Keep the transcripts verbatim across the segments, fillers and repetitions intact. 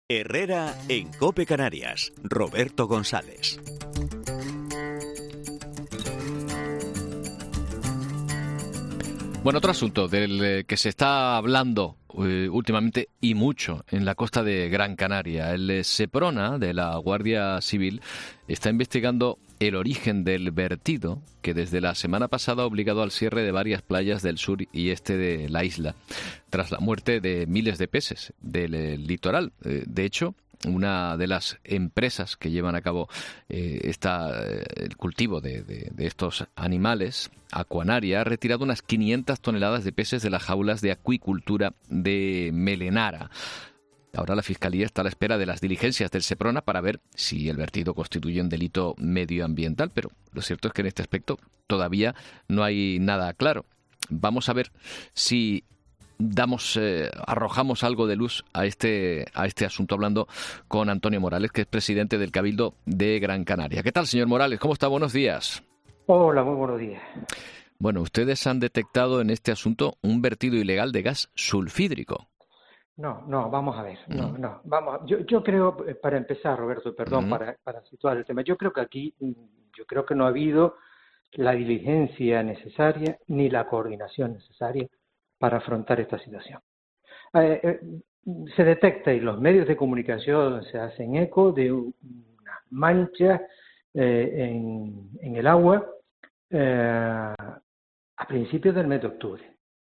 Herrera en COPE Canarias, Roberto González. Bueno, otro asunto del que se está hablando eh, últimamente y mucho en la costa de Gran Canaria. El Seprona de la Guardia Civil está investigando el origen del vertido que desde la semana pasada ha obligado al cierre de varias playas del sur y este de la isla, tras la muerte de miles de peces del eh, litoral. Eh, de hecho, una de las empresas que llevan a cabo eh, esta, eh, el cultivo de, de, de estos animales, Aquanaria, ha retirado unas quinientas toneladas de peces de las jaulas de acuicultura de Melenara. Ahora la Fiscalía está a la espera de las diligencias del Seprona para ver si el vertido constituye un delito medioambiental, pero lo cierto es que en este aspecto todavía no hay nada claro. Vamos a ver si damos eh, arrojamos algo de luz a este a este asunto hablando con Antonio Morales, que es presidente del Cabildo de Gran Canaria. ¿Qué tal, señor Morales? ¿Cómo está? Buenos días. Hola, muy buenos días. Bueno, ustedes han detectado en este asunto un vertido ilegal de gas sulfídrico. No, no, vamos a ver, no, mm. no, vamos, yo, yo creo, para empezar, Roberto, perdón, mm. para, para situar el tema, yo creo que aquí, yo creo que no ha habido la diligencia necesaria ni la coordinación necesaria para afrontar esta situación. Eh, eh, se detecta y los medios de comunicación se hacen eco de una mancha eh, en, en el agua eh, a principios del mes de octubre.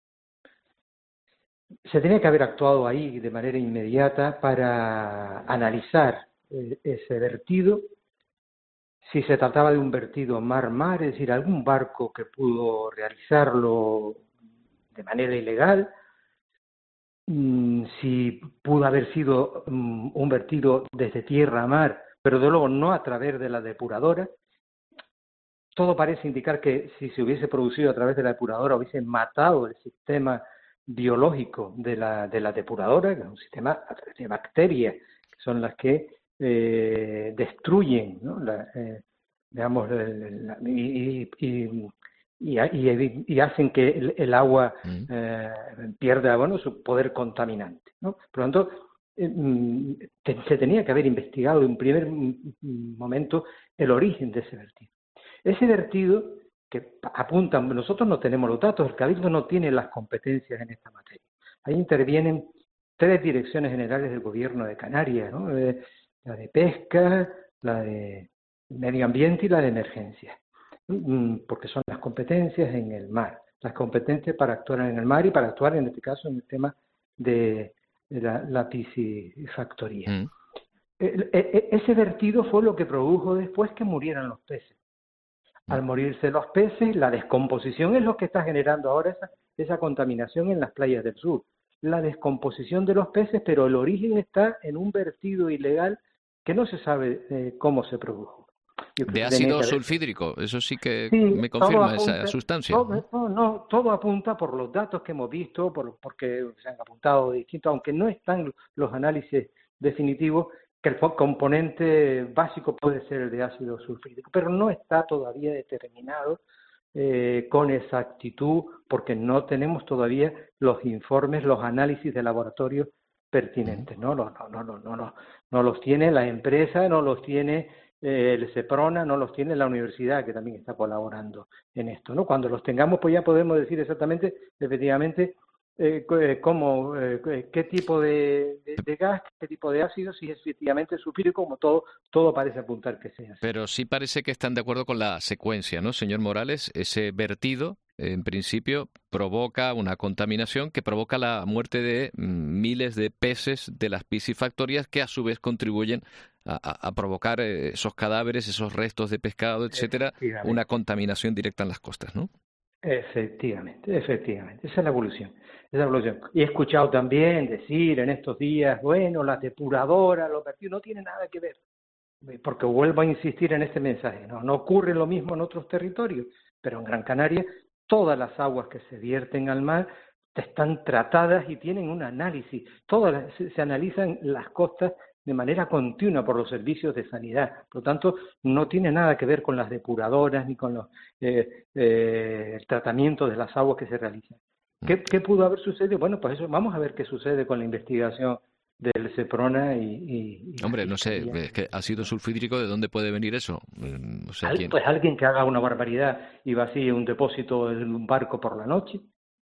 Se tenía que haber actuado ahí de manera inmediata para analizar eh, ese vertido, si se trataba de un vertido mar-mar, es decir, algún barco que pudo realizarlo de manera ilegal, mmm, si pudo haber sido mmm, un vertido desde tierra a mar, pero de luego no a través de la depuradora. Todo parece indicar que si se hubiese producido a través de la depuradora hubiese matado el sistema biológico de la, de la depuradora, que es un sistema a través de bacterias, que son las que eh, destruyen, ¿no? la, eh, digamos, la, y, y, y, y, y hacen que el, el agua eh, pierda, bueno, su poder contaminante, ¿no? Por lo tanto, eh, te, se tenía que haber investigado en un primer momento el origen de ese vertido. Ese vertido que apuntan, nosotros no tenemos los datos, el Cabildo no tiene las competencias en esta materia. Ahí intervienen tres direcciones generales del Gobierno de Canarias, ¿no? La de pesca, la de medio ambiente y la de emergencia, porque son las competencias en el mar, las competencias para actuar en el mar y para actuar en este caso en el tema de, de la, la piscifactoría. Mm. E, e, ese vertido fue lo que produjo después que murieran los peces. Al morirse los peces, la descomposición es lo que está generando ahora esa, esa contaminación en las playas del sur. La descomposición de los peces, pero el origen está en un vertido ilegal que no se sabe eh, cómo se produjo. De ácido sulfídrico, eso sí que sí, me confirma apunta, esa sustancia. Todo, no, no, todo apunta por los datos que hemos visto, por, porque se han apuntado distintos, aunque no están los análisis definitivos, que el componente básico puede ser el de ácido sulfídrico, pero no está todavía determinado eh, con exactitud porque no tenemos todavía los informes, los análisis de laboratorio pertinentes. No, no, no, no, no, no, no, no los tiene la empresa, no los tiene eh, el Seprona, no los tiene la universidad, que también está colaborando en esto, ¿no? Cuando los tengamos, pues ya podemos decir exactamente, efectivamente, Eh, cómo, eh, qué tipo de, de, de gas, qué tipo de ácido, si es efectivamente sulfídrico, como todo, todo parece apuntar que sea así. Pero sí parece que están de acuerdo con la secuencia, ¿no, señor Morales? Ese vertido, en principio, provoca una contaminación que provoca la muerte de mm, miles de peces de las piscifactorias que a su vez contribuyen a, a, a provocar eh, esos cadáveres, esos restos de pescado, etcétera, una contaminación directa en las costas, ¿no? Efectivamente, efectivamente, esa es la evolución, esa es la evolución. Y he escuchado también decir en estos días, bueno, las depuradoras, los vertidos, no tienen nada que ver, porque vuelvo a insistir en este mensaje, no, no ocurre lo mismo en otros territorios, pero en Gran Canaria todas las aguas que se vierten al mar están tratadas y tienen un análisis, todas las, se, se analizan las costas de manera continua por los servicios de sanidad. Por lo tanto, no tiene nada que ver con las depuradoras ni con los, eh, eh, el tratamiento de las aguas que se realizan. ¿Qué, ¿Qué pudo haber sucedido? Bueno, pues eso, vamos a ver qué sucede con la investigación del Seprona y... y, y Hombre, no sé, es que ácido sulfídrico, ¿de dónde puede venir eso? No sé Al, quién. Pues alguien que haga una barbaridad y vacíe un depósito en un barco por la noche,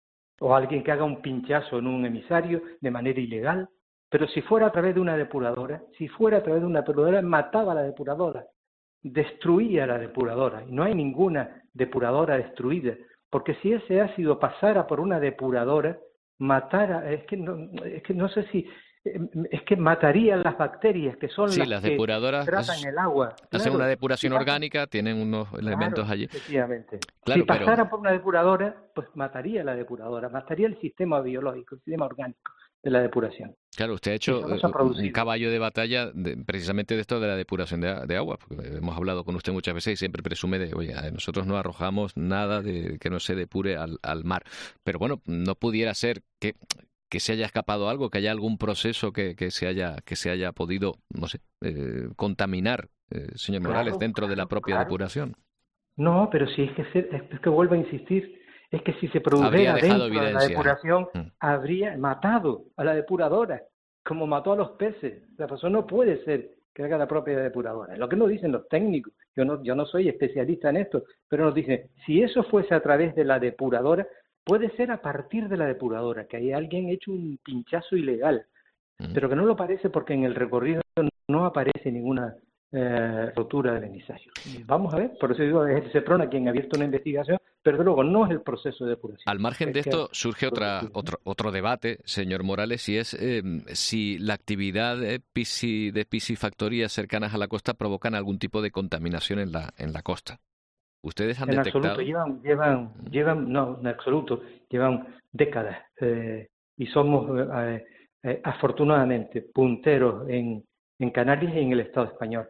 o alguien que haga un pinchazo en un emisario de manera ilegal. Pero si fuera a través de una depuradora, si fuera a través de una depuradora, mataba a la depuradora, destruía la depuradora. Y no hay ninguna depuradora destruida, porque si ese ácido pasara por una depuradora, matara, es que no, es que no sé si, es que mataría las bacterias que son sí, las, las que depuradoras tratan es, el agua. hacen Claro, una depuración si pasa, orgánica, tienen unos elementos claro, allí. efectivamente. Claro, si pasara pero... por una depuradora, pues mataría la depuradora, mataría el sistema biológico, el sistema orgánico de la depuración. Claro, usted ha hecho Eso no se ha un producido. caballo de batalla de, precisamente de esto de la depuración de, de agua, porque hemos hablado con usted muchas veces y siempre presume de, oye, nosotros no arrojamos nada de que no se depure al, al mar. Pero bueno, no pudiera ser que, que se haya escapado algo, que haya algún proceso que, que se haya que se haya podido, no sé, eh, contaminar, eh, señor Claro, Morales, dentro claro, de la propia claro. depuración. No, pero si es que, se, es que vuelvo a insistir, es que si se Habría produjera dejado dentro de la evidencia. depuración, Mm. habría matado a la depuradora, como mató a los peces. La persona no puede ser que haga la propia depuradora. Lo que nos dicen los técnicos, yo no, yo no soy especialista en esto, pero nos dicen, si eso fuese a través de la depuradora, puede ser a partir de la depuradora, que hay alguien hecho un pinchazo ilegal, Mm. pero que no lo parece porque en el recorrido no aparece ninguna eh, rotura del emisario. Vamos a ver, por eso digo, es el Seprona quien ha abierto una investigación, pero de luego no es el proceso de depuración. Al margen es de esto, que, surge otra, otro, otro debate, señor Morales, y es eh, si la actividad de, pisci, de piscifactorías cercanas a la costa provocan algún tipo de contaminación en la, en la costa. ¿Ustedes han en detectado? absoluto, llevan, llevan, llevan, no, en absoluto, llevan décadas eh, y somos eh, eh, afortunadamente punteros en, en Canarias y en el Estado español.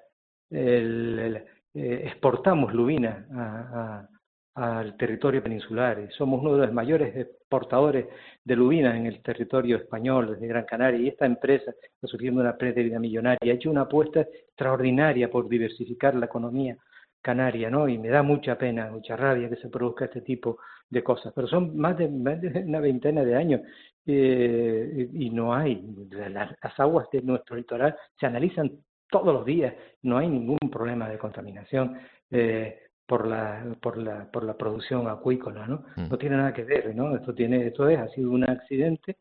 El, el, eh, exportamos lubina a, a, al territorio peninsular y somos uno de los mayores exportadores de lubina en el territorio español, desde Gran Canaria, y esta empresa está surgiendo una pérdida millonaria, ha hecho una apuesta extraordinaria por diversificar la economía canaria, ¿no? Y me da mucha pena, mucha rabia que se produzca este tipo de cosas, pero son más de, más de una veintena de años eh, y no hay, las, las aguas de nuestro litoral se analizan todos los días, no hay ningún problema de contaminación eh, por la por la por la producción acuícola, ¿no? Mm. No tiene nada que ver, ¿no? Esto tiene esto es ha sido un accidente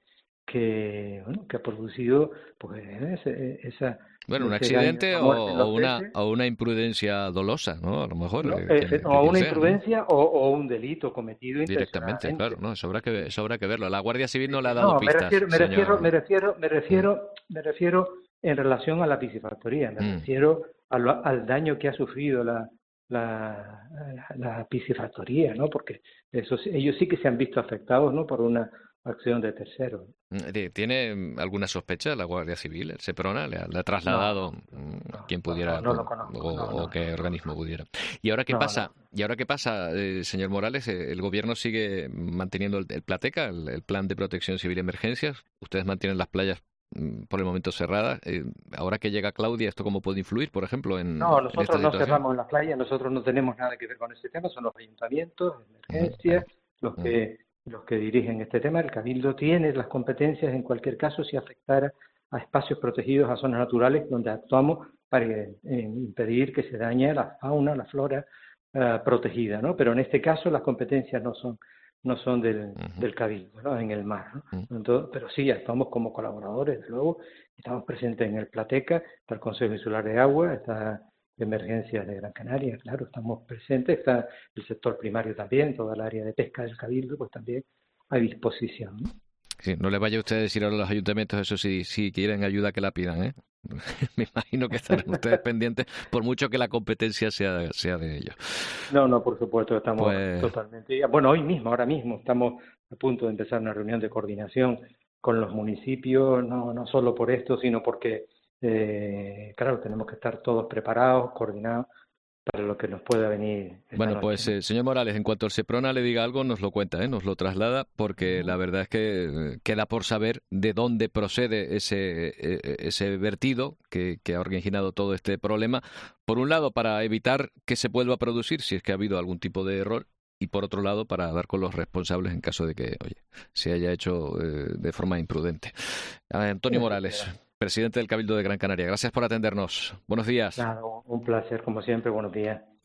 que bueno que ha producido pues ese, esa Bueno, un ese accidente daño, o, muerte en los o una peces. o una imprudencia dolosa, ¿no? A lo mejor. No, Eh, eh, quien, o quien una sea, imprudencia ¿no? o, o un delito cometido Directamente, intencionadamente. claro, no, eso habrá que eso habrá que verlo. La Guardia Civil no le ha dado No, me pistas, refiero, me señor. refiero, me refiero, me refiero, me refiero en relación a la piscifactoría, me Mm. refiero a lo- al daño que ha sufrido la la, la piscifactoría, ¿no? Porque eso, sí- ellos sí que se han visto afectados, ¿no? Por una acción de terceros. Mm, ¿Tiene alguna sospecha la Guardia Civil, el Seprona? ¿Le ha, le ha trasladado No, mm, no, quién no, pudiera no, no lo con- conozco, o, no, no, o qué no, organismo no. pudiera? ¿Y ahora qué No, pasa? no. ¿Y ahora qué pasa, eh, señor Morales? Eh, ¿El gobierno sigue manteniendo el, el Plateca, el, el Plan de Protección Civil y Emergencias? ¿Ustedes mantienen las playas mm, por el momento cerradas? Eh, ahora que llega Claudia, ¿esto cómo puede influir, por ejemplo, en, No, en esta nosotros no situación? cerramos las playas, nosotros no tenemos nada que ver con ese tema, son los ayuntamientos, Ujú, emergencias, los ujú. que los que dirigen este tema. El Cabildo tiene las competencias en cualquier caso si afectara a espacios protegidos, a zonas naturales, donde actuamos para eh, impedir que se dañe la fauna, la flora eh, protegida, ¿no? Pero en este caso las competencias no son no son del, Ujú. del Cabildo, ¿no? En el mar, ¿no? Ujú. Entonces, pero sí, actuamos como colaboradores, desde luego, estamos presentes en el Plateca, está el Consejo Insular de Agua, está Emergencias de Gran Canaria, claro, estamos presentes, está el sector primario también, toda el área de pesca del Cabildo, pues también a disposición, ¿no? Sí, no le vaya usted a decir ahora a los ayuntamientos eso si, si quieren ayuda que la pidan, ¿eh? Me imagino que estarán ustedes pendientes, por mucho que la competencia sea, sea de ellos. No, no, por supuesto, estamos Pues... totalmente... Bueno, hoy mismo, ahora mismo, estamos a punto de empezar una reunión de coordinación con los municipios, no, no solo por esto, sino porque, eh, claro, tenemos que estar todos preparados, coordinados, para lo que nos pueda venir esta Bueno, noche, pues, ¿no? eh, señor Morales, en cuanto el Seprona le diga algo, nos lo cuenta, ¿eh? Nos lo traslada, porque la verdad es que eh, queda por saber de dónde procede ese, eh, ese vertido que, que ha originado todo este problema. Por un lado, para evitar que se vuelva a producir, si es que ha habido algún tipo de error, y por otro lado, para dar con los responsables en caso de que, oye, se haya hecho eh, de forma imprudente. A ver, Antonio Morales, presidente del Cabildo de Gran Canaria. Gracias por atendernos. Buenos días. Nada, un placer como siempre. Buenos días.